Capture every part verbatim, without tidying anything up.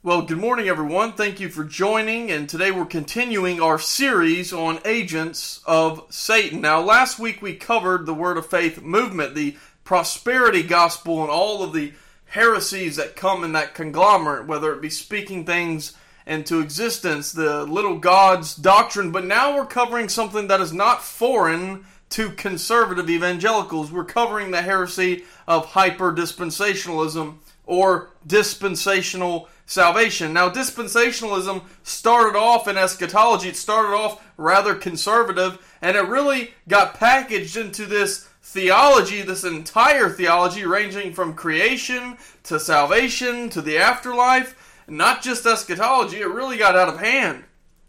Well, good morning, everyone. Thank you for joining, and today we're continuing our series on agents of Satan. Now, last week we covered the Word of Faith movement, the prosperity gospel, and all of the heresies that come in that conglomerate, whether it be speaking things into existence, the little gods doctrine. But now we're covering something that is not foreign to conservative evangelicals. We're covering the heresy of hyper-dispensationalism, or dispensational salvation. Now, dispensationalism started off in eschatology. It started off rather conservative, and it really got packaged into this theology, this entire theology, ranging from creation to salvation to the afterlife. Not just eschatology, it really got out of hand.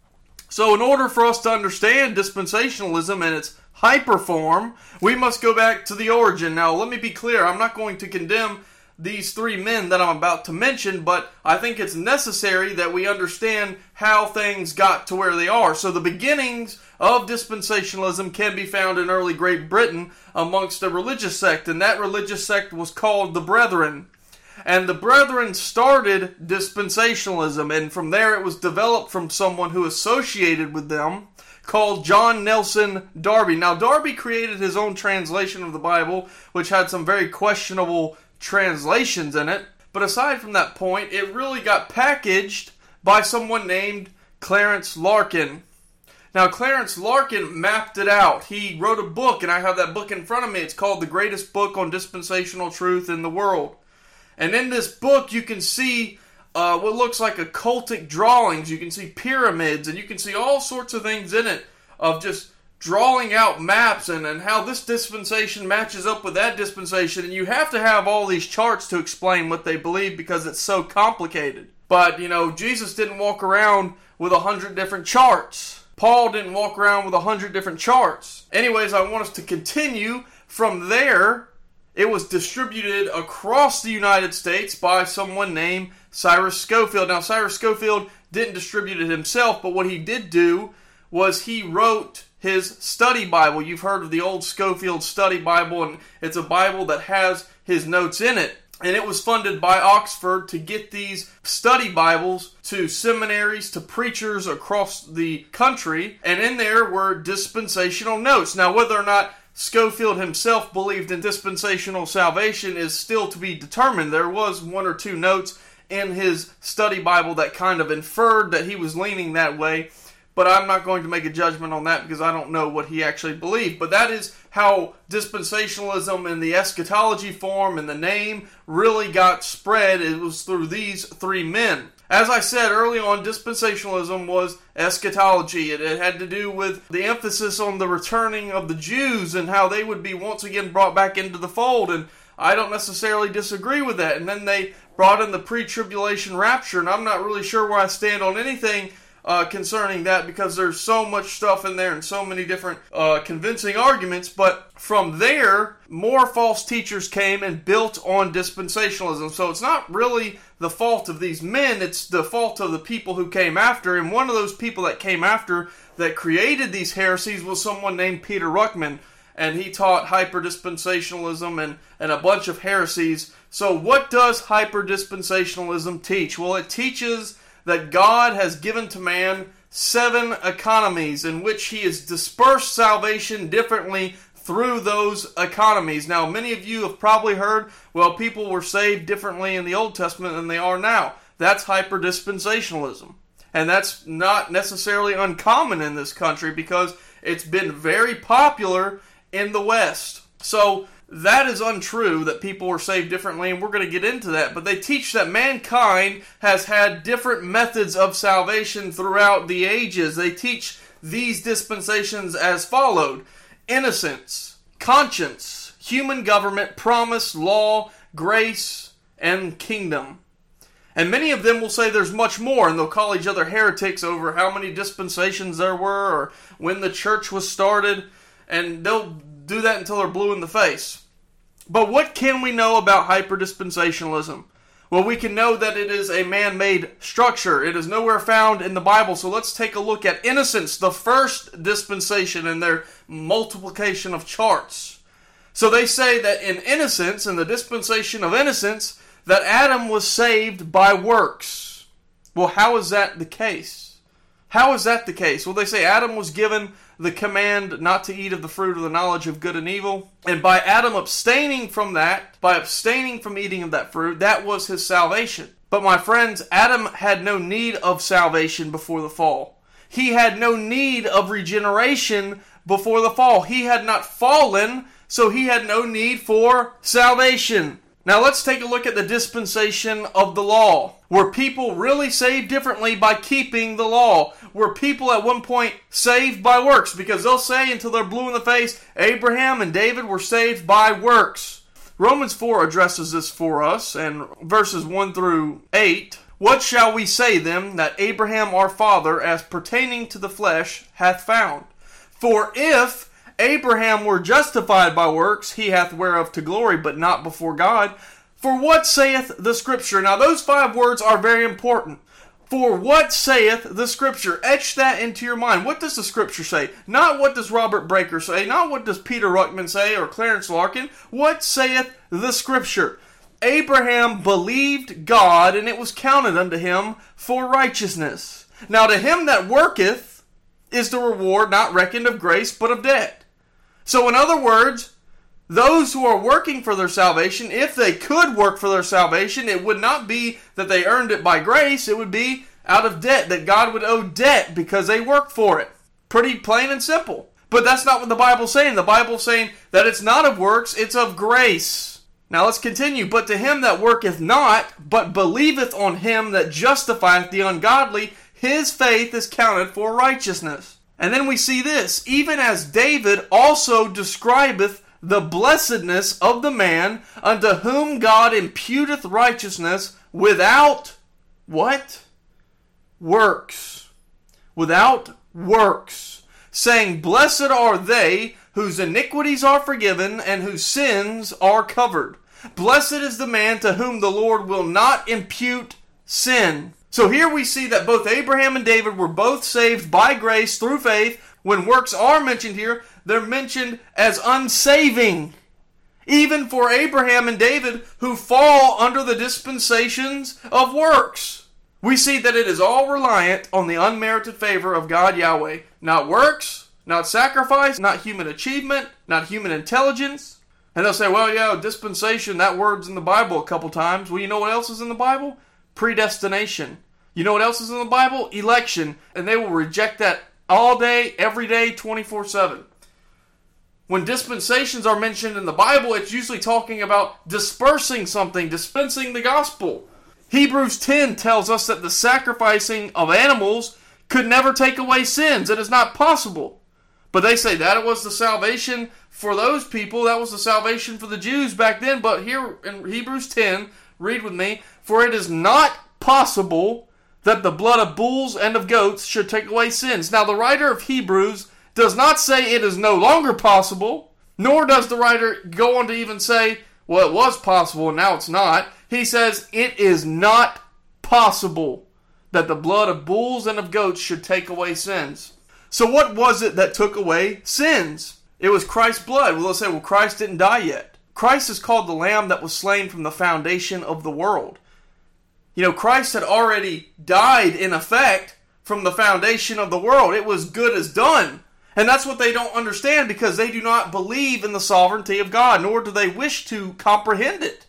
So in order for us to understand dispensationalism and its hyper form, we must go back to the origin. Now, let me be clear, I'm not going to condemn these three men that I'm about to mention, but I think it's necessary that we understand how things got to where they are. So the beginnings of dispensationalism can be found in early Great Britain amongst a religious sect, and that religious sect was called the Brethren. And the Brethren started dispensationalism, and from there it was developed from someone who associated with them, called John Nelson Darby. Now, Darby created his own translation of the Bible, which had some very questionable translations in it, but aside from that point, it really got packaged by someone named Clarence Larkin. Now, Clarence Larkin mapped it out. He wrote a book, and I have that book in front of me. It's called The Greatest Book on Dispensational Truth in the World. And in this book, you can see uh, what looks like occultic drawings. You can see pyramids, and you can see all sorts of things in it of just drawing out maps and, and how this dispensation matches up with that dispensation. And you have to have all these charts to explain what they believe because it's so complicated. But, you know, Jesus didn't walk around with a hundred different charts. Paul didn't walk around with a hundred different charts. Anyways, I want us to continue from there. It was distributed across the United States by someone named Cyrus Scofield. Now, Cyrus Scofield didn't distribute it himself, but what he did do was he wrote his study Bible. You've heard of the old Scofield Study Bible, and it's a Bible that has his notes in it. And it was funded by Oxford to get these study Bibles to seminaries, to preachers across the country. And in there were dispensational notes. Now, whether or not Scofield himself believed in dispensational salvation is still to be determined. There was one or two notes in his study Bible that kind of inferred that he was leaning that way. But I'm not going to make a judgment on that because I don't know what he actually believed. But that is how dispensationalism in the eschatology form and the name really got spread. It was through these three men. As I said early on, dispensationalism was eschatology. It, it had to do with the emphasis on the returning of the Jews and how they would be once again brought back into the fold. And I don't necessarily disagree with that. And then they brought in the pre-tribulation rapture. And I'm not really sure where I stand on anything Uh, concerning that because there's so much stuff in there and so many different uh, convincing arguments. But from there, more false teachers came and built on dispensationalism. So it's not really the fault of these men, it's the fault of the people who came after. And one of those people that came after that created these heresies was someone named Peter Ruckman. And he taught hyper-dispensationalism and, and a bunch of heresies. So what does hyper-dispensationalism teach? Well, it teaches that God has given to man seven economies in which he has dispersed salvation differently through those economies. Now, many of you have probably heard, well, people were saved differently in the Old Testament than they are now. That's hyper-dispensationalism. And that's not necessarily uncommon in this country because it's been very popular in the West. So that is untrue, that people were saved differently, and we're going to get into that. But they teach that mankind has had different methods of salvation throughout the ages. They teach these dispensations as followed: innocence, conscience, human government, promise, law, grace, and kingdom. And many of them will say there's much more, and they'll call each other heretics over how many dispensations there were or when the church was started, and they'll do that until they're blue in the face. But what can we know about hyper-dispensationalism? Well, we can know that it is a man-made structure. It is nowhere found in the Bible. So let's take a look at innocence, the first dispensation, and their multiplication of charts. So they say that in innocence, in the dispensation of innocence, that Adam was saved by works. Well, how is that the case? How is that the case? Well, they say Adam was given the command not to eat of the fruit of the knowledge of good and evil. And by Adam abstaining from that, by abstaining from eating of that fruit, that was his salvation. But my friends, Adam had no need of salvation before the fall. He had no need of regeneration before the fall. He had not fallen, so he had no need for salvation. Now let's take a look at the dispensation of the law. Were people really saved differently by keeping the law? Were people at one point saved by works? Because they'll say until they're blue in the face, Abraham and David were saved by works. Romans four addresses this for us, and verses one through eight. What shall we say then that Abraham our father, as pertaining to the flesh, hath found? For if Abraham were justified by works, he hath whereof to glory, but not before God. For what saith the Scripture? Now those five words are very important. For what saith the Scripture? Etch that into your mind. What does the Scripture say? Not what does Robert Breaker say, not what does Peter Ruckman say or Clarence Larkin. What saith the Scripture? Abraham believed God, and it was counted unto him for righteousness. Now to him that worketh is the reward not reckoned of grace, but of debt. So in other words, those who are working for their salvation, if they could work for their salvation, it would not be that they earned it by grace, it would be out of debt, that God would owe debt because they worked for it. Pretty plain and simple. But that's not what the Bible's saying. The Bible's saying that it's not of works, it's of grace. Now let's continue. But to him that worketh not, but believeth on him that justifieth the ungodly, his faith is counted for righteousness. And then we see this, even as David also describeth the blessedness of the man unto whom God imputeth righteousness without what? Works. Without works. Saying, blessed are they whose iniquities are forgiven and whose sins are covered. Blessed is the man to whom the Lord will not impute sin. So here we see that both Abraham and David were both saved by grace through faith. When works are mentioned here, they're mentioned as unsaving. Even for Abraham and David, who fall under the dispensations of works. We see that it is all reliant on the unmerited favor of God Yahweh. Not works, not sacrifice, not human achievement, not human intelligence. And they'll say, well, yeah, dispensation, that word's in the Bible a couple times. Well, you know what else is in the Bible? Predestination. You know what else is in the Bible? Election. And they will reject that all day, every day, twenty-four seven. When dispensations are mentioned in the Bible, it's usually talking about dispersing something, dispensing the gospel. Hebrews ten tells us that the sacrificing of animals could never take away sins. It is not possible. But they say that it was the salvation for those people. That was the salvation for the Jews back then. But here in Hebrews ten, read with me, for it is not possible that the blood of bulls and of goats should take away sins. Now the writer of Hebrews does not say it is no longer possible, nor does the writer go on to even say, well, it was possible and now it's not. He says it is not possible that the blood of bulls and of goats should take away sins. So what was it that took away sins? It was Christ's blood. Well, they'll say, well, Christ didn't die yet. Christ is called the Lamb that was slain from the foundation of the world. You know, Christ had already died in effect from the foundation of the world. It was good as done. And that's what they don't understand because they do not believe in the sovereignty of God, nor do they wish to comprehend it.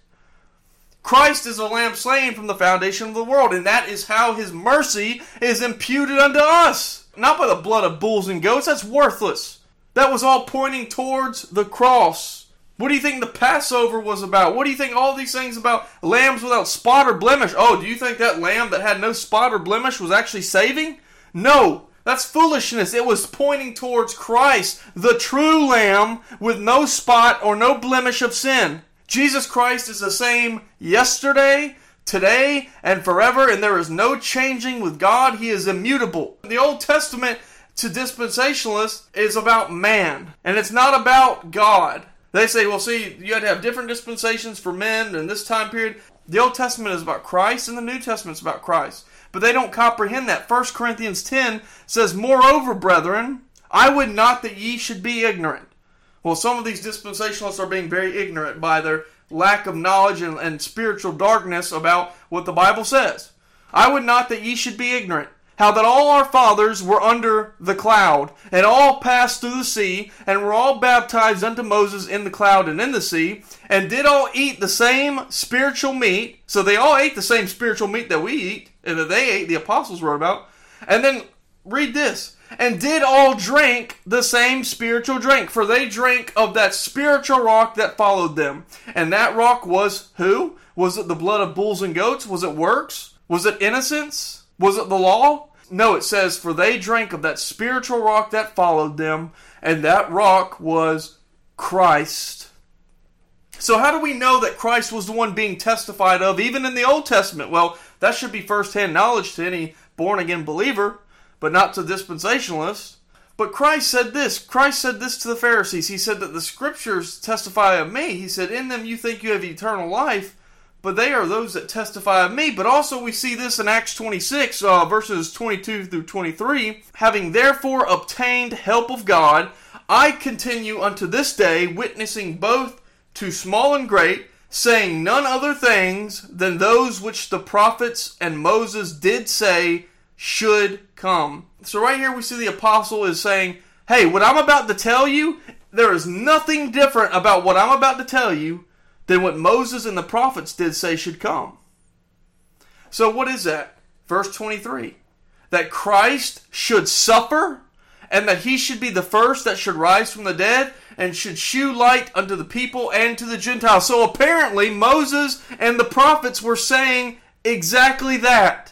Christ is a lamb slain from the foundation of the world, and that is how his mercy is imputed unto us. Not by the blood of bulls and goats. That's worthless. That was all pointing towards the cross. What do you think the Passover was about? What do you think all these things about lambs without spot or blemish? Oh, do you think that lamb that had no spot or blemish was actually saving? No, that's foolishness. It was pointing towards Christ, the true lamb with no spot or no blemish of sin. Jesus Christ is the same yesterday, today, and forever, and there is no changing with God. He is immutable. The Old Testament to dispensationalists is about man, and it's not about God. They say, well, see, you had to have different dispensations for men in this time period. The Old Testament is about Christ, and the New Testament is about Christ. But they don't comprehend that. First Corinthians ten says, moreover, brethren, I would not that ye should be ignorant. Well, some of these dispensationalists are being very ignorant by their lack of knowledge and, and spiritual darkness about what the Bible says. I would not that ye should be ignorant, how that all our fathers were under the cloud, and all passed through the sea, and were all baptized unto Moses in the cloud and in the sea, and did all eat the same spiritual meat. So they all ate the same spiritual meat that we eat, and that they ate, the apostles wrote about. And then read this. And did all drink the same spiritual drink, for they drank of that spiritual rock that followed them. And that rock was who? Was it the blood of bulls and goats? Was it works? Was it innocence? Was it the law? No, it says, for they drank of that spiritual rock that followed them, and that rock was Christ. So how do we know that Christ was the one being testified of, even in the Old Testament? Well, that should be first-hand knowledge to any born-again believer, but not to dispensationalists. But Christ said this. Christ said this to the Pharisees. He said that the Scriptures testify of me. He said, in them you think you have eternal life, but they are those that testify of me. But also we see this in Acts twenty-six, uh, verses twenty-two through twenty-three. Having therefore obtained help of God, I continue unto this day, witnessing both to small and great, saying none other things than those which the prophets and Moses did say should come. So right here we see the apostle is saying, hey, what I'm about to tell you, there is nothing different about what I'm about to tell you than what Moses and the prophets did say should come. So what is that? Verse twenty-three. That Christ should suffer, and that he should be the first that should rise from the dead, and should shew light unto the people and to the Gentiles. So apparently Moses and the prophets were saying exactly that.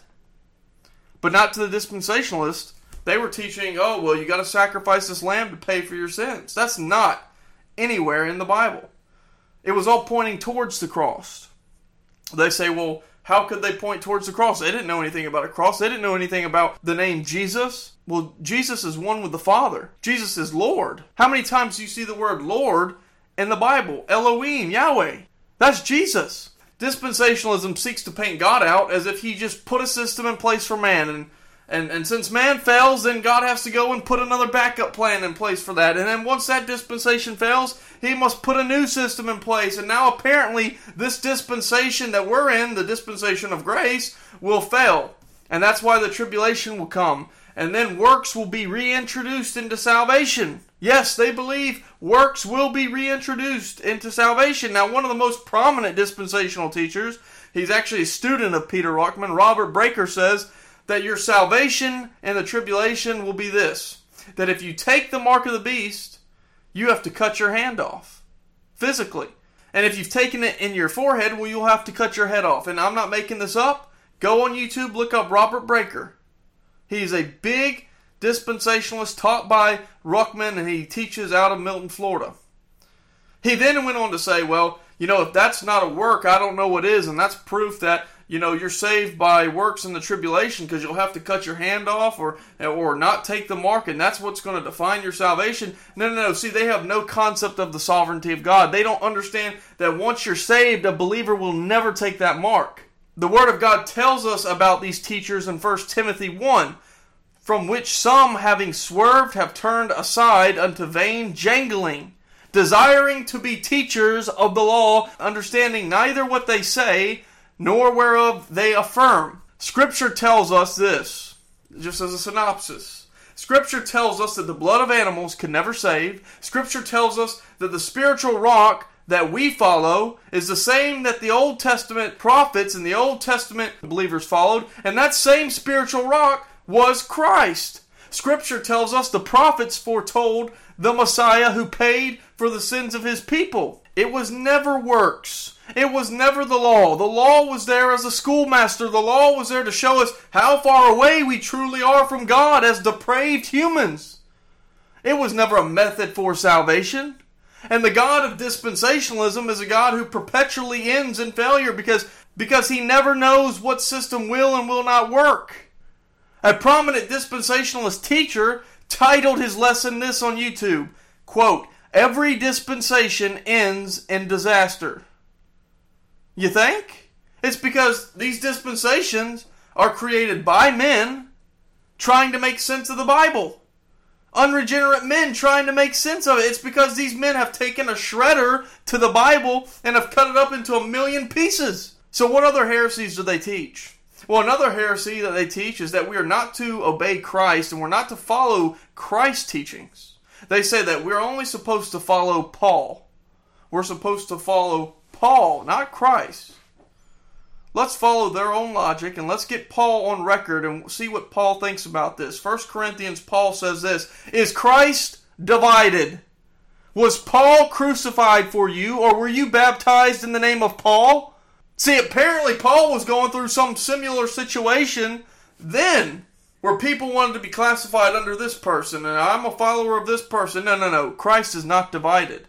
But not to the dispensationalists. They were teaching, oh, well, you got to sacrifice this lamb to pay for your sins. That's not anywhere in the Bible. It was all pointing towards the cross. They say, well, how could they point towards the cross? They didn't know anything about a cross. They didn't know anything about the name Jesus. Well, Jesus is one with the Father. Jesus is Lord. How many times do you see the word Lord in the Bible? Elohim, Yahweh. That's Jesus. Dispensationalism seeks to paint God out as if he just put a system in place for man. And, and, and since man fails, then God has to go and put another backup plan in place for that. And then once that dispensation fails, he must put a new system in place. And now apparently this dispensation that we're in, the dispensation of grace, will fail. And that's why the tribulation will come. And then works will be reintroduced into salvation. Yes, they believe works will be reintroduced into salvation. Now, one of the most prominent dispensational teachers, he's actually a student of Peter Ruckman, Robert Breaker, says that your salvation in the tribulation will be this. That if you take the mark of the beast, you have to cut your hand off. Physically. And if you've taken it in your forehead, well, you'll have to cut your head off. And I'm not making this up. Go on YouTube, look up Robert Breaker. He's a big dispensationalist taught by Ruckman, and he teaches out of Milton, Florida. He then went on to say, well, you know, if that's not a work, I don't know what is, and that's proof that, you know, you're saved by works in the tribulation because you'll have to cut your hand off or or not take the mark, and that's what's going to define your salvation. No, no, no. See, they have no concept of the sovereignty of God. They don't understand that once you're saved, a believer will never take that mark. The Word of God tells us about these teachers in First Timothy one, from which some, having swerved, have turned aside unto vain jangling, desiring to be teachers of the law, understanding neither what they say, nor whereof they affirm. Scripture tells us this, just as a synopsis. Scripture tells us that the blood of animals can never save. Scripture tells us that the spiritual rock that we follow is the same that the Old Testament prophets and the Old Testament believers followed, and that same spiritual rock was Christ. Scripture tells us the prophets foretold the Messiah who paid for the sins of his people. It was never works. It was never the law. The law was there as a schoolmaster. The law was there to show us how far away we truly are from God as depraved humans. It was never a method for salvation. And the God of dispensationalism is a God who perpetually ends in failure because, because he never knows what system will and will not work. A prominent dispensationalist teacher titled his lesson this on YouTube, quote, "Every dispensation ends in disaster." You think? It's because these dispensations are created by men trying to make sense of the Bible. Unregenerate men trying to make sense of it. It's because these men have taken a shredder to the Bible and have cut it up into a million pieces. So what other heresies do they teach? Well, another heresy that they teach is that we are not to obey Christ and we're not to follow Christ's teachings. They say that we're only supposed to follow Paul. We're supposed to follow Paul, not Christ. Let's follow their own logic and let's get Paul on record and see what Paul thinks about this. First Corinthians, Paul says this, is Christ divided? Was Paul crucified for you, or were you baptized in the name of Paul? See, apparently Paul was going through some similar situation then, where people wanted to be classified under this person, and I'm a follower of this person. No, no, no. Christ is not divided.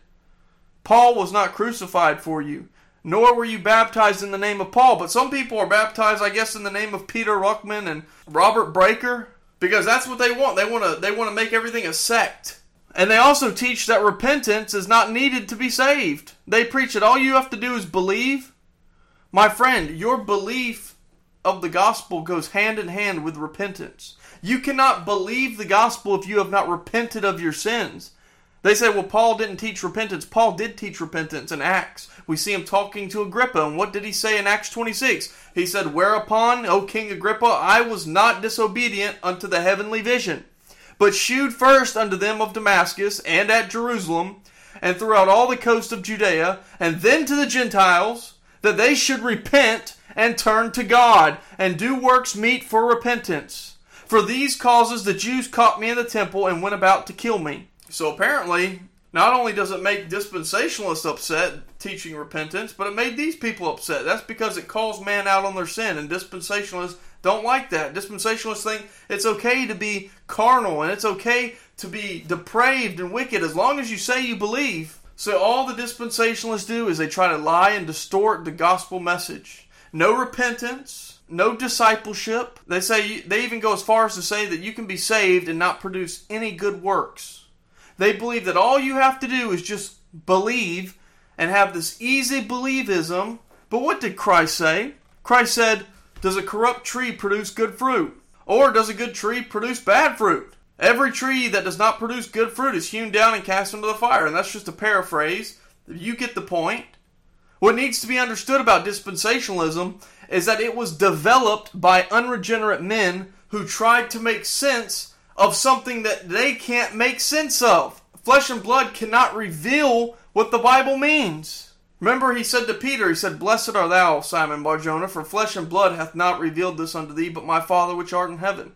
Paul was not crucified for you, nor were you baptized in the name of Paul. But some people are baptized, I guess, in the name of Peter Ruckman and Robert Breaker, because that's what they want. They want to they want to make everything a sect. And they also teach that repentance is not needed to be saved. They preach that all you have to do is believe. My friend, your belief of the gospel goes hand in hand with repentance. You cannot believe the gospel if you have not repented of your sins. They say, well, Paul didn't teach repentance. Paul did teach repentance in Acts. We see him talking to Agrippa, and what did he say in Acts twenty-six? He said, whereupon, O King Agrippa, I was not disobedient unto the heavenly vision, but shewed first unto them of Damascus and at Jerusalem, and throughout all the coast of Judea, and then to the Gentiles, that they should repent and turn to God, and do works meet for repentance. For these causes the Jews caught me in the temple, and went about to kill me. So apparently, not only does it make dispensationalists upset, teaching repentance, but it made these people upset. That's because it calls man out on their sin, and dispensationalists don't like that. Dispensationalists think it's okay to be carnal, and it's okay to be depraved and wicked as long as you say you believe. So all the dispensationalists do is they try to lie and distort the gospel message. No repentance, no discipleship. They say they even go as far as to say that you can be saved and not produce any good works. They believe that all you have to do is just believe and have this easy believism. But what did Christ say? Christ said, does a corrupt tree produce good fruit? Or does a good tree produce bad fruit? Every tree that does not produce good fruit is hewn down and cast into the fire. And that's just a paraphrase. You get the point. What needs to be understood about dispensationalism is that it was developed by unregenerate men who tried to make sense of something that they can't make sense of. Flesh and blood cannot reveal what the Bible means. Remember, he said to Peter, he said, blessed art thou, Simon Bar-Jonah, for flesh and blood hath not revealed this unto thee, but my Father which art in heaven.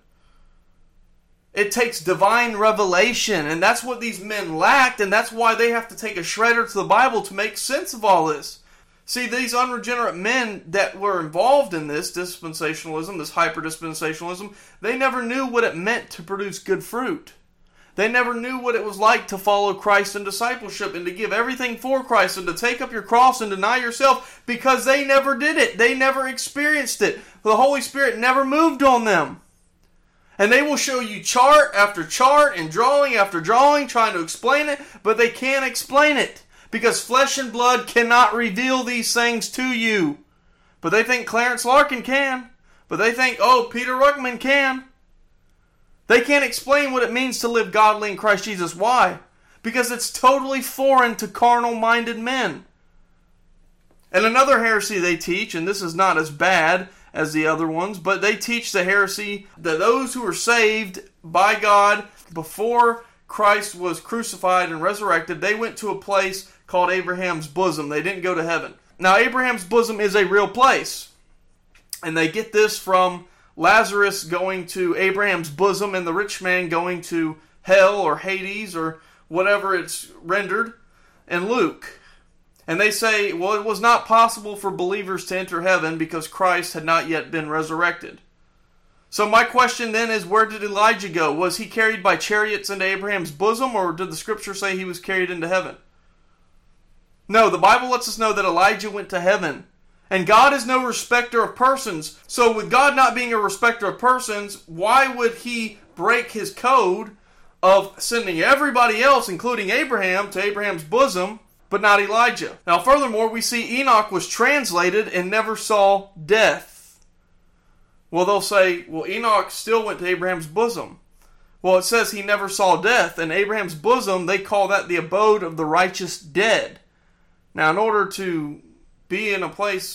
It takes divine revelation, and that's what these men lacked, and that's why they have to take a shredder to the Bible to make sense of all this. See, these unregenerate men that were involved in this dispensationalism, this hyper-dispensationalism, they never knew what it meant to produce good fruit. They never knew what it was like to follow Christ in discipleship and to give everything for Christ and to take up your cross and deny yourself, because they never did it. They never experienced it. The Holy Spirit never moved on them. And they will show you chart after chart and drawing after drawing trying to explain it, but they can't explain it because flesh and blood cannot reveal these things to you. But they think Clarence Larkin can. But they think, oh, Peter Ruckman can. They can't explain what it means to live godly in Christ Jesus. Why? Because it's totally foreign to carnal-minded men. And another heresy they teach, and this is not as bad as the other ones, but they teach the heresy that those who were saved by God before Christ was crucified and resurrected, they went to a place called Abraham's bosom. They didn't go to heaven. Now, Abraham's bosom is a real place. And they get this from Lazarus going to Abraham's bosom and the rich man going to hell or Hades or whatever it's rendered in Luke. And they say, well, it was not possible for believers to enter heaven because Christ had not yet been resurrected. So my question then is, where did Elijah go? Was he carried by chariots into Abraham's bosom, or did the scripture say he was carried into heaven? No, the Bible lets us know that Elijah went to heaven. And God is no respecter of persons. So with God not being a respecter of persons, why would he break his code of sending everybody else, including Abraham, to Abraham's bosom, but not Elijah? Now furthermore, we see Enoch was translated and never saw death. Well, they'll say, well, Enoch still went to Abraham's bosom. Well, it says he never saw death. And Abraham's bosom, they call that the abode of the righteous dead. Now, in order to be in a place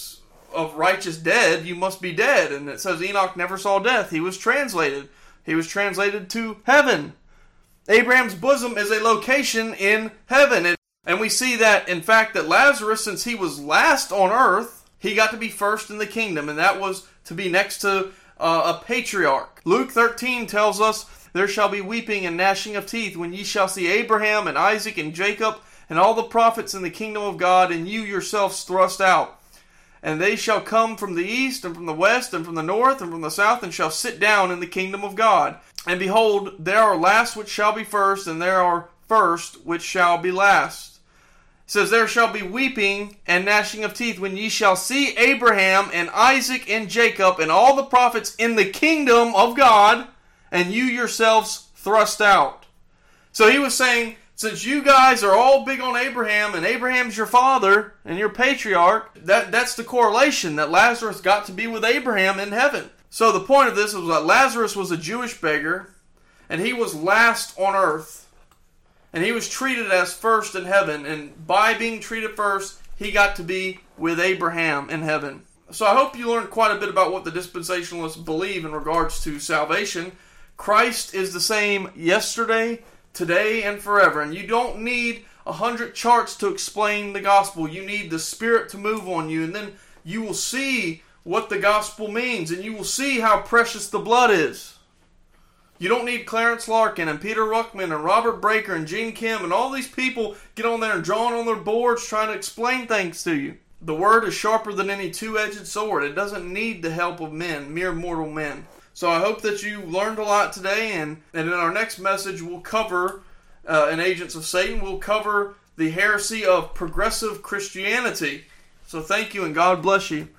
of righteous dead, you must be dead. And it says Enoch never saw death. He was translated. He was translated to heaven. Abraham's bosom is a location in heaven. And, and we see that, in fact, that Lazarus, since he was last on earth, he got to be first in the kingdom. And that was to be next to uh, a patriarch. Luke thirteen tells us, there shall be weeping and gnashing of teeth when ye shall see Abraham and Isaac and Jacob and all the prophets in the kingdom of God, and you yourselves thrust out. And they shall come from the east and from the west and from the north and from the south, and shall sit down in the kingdom of God. And behold, there are last which shall be first, and there are first which shall be last. It says, there shall be weeping and gnashing of teeth when ye shall see Abraham and Isaac and Jacob and all the prophets in the kingdom of God, and you yourselves thrust out. So he was saying, since you guys are all big on Abraham, and Abraham's your father and your patriarch, that, that's the correlation, that Lazarus got to be with Abraham in heaven. So the point of this was that Lazarus was a Jewish beggar, and he was last on earth, and he was treated as first in heaven, and by being treated first, he got to be with Abraham in heaven. So I hope you learned quite a bit about what the dispensationalists believe in regards to salvation. Christ is the same yesterday, today, and forever. And you don't need a hundred charts to explain the gospel. You need the Spirit to move on you. And then you will see what the gospel means. And you will see how precious the blood is. You don't need Clarence Larkin and Peter Ruckman and Robert Breaker and Gene Kim and all these people get on there and drawing on their boards trying to explain things to you. The word is sharper than any two-edged sword. It doesn't need the help of men, mere mortal men. So I hope that you learned a lot today, and, and in our next message we'll cover, uh, in Agents of Satan, we'll cover the heresy of progressive Christianity. So thank you and God bless you.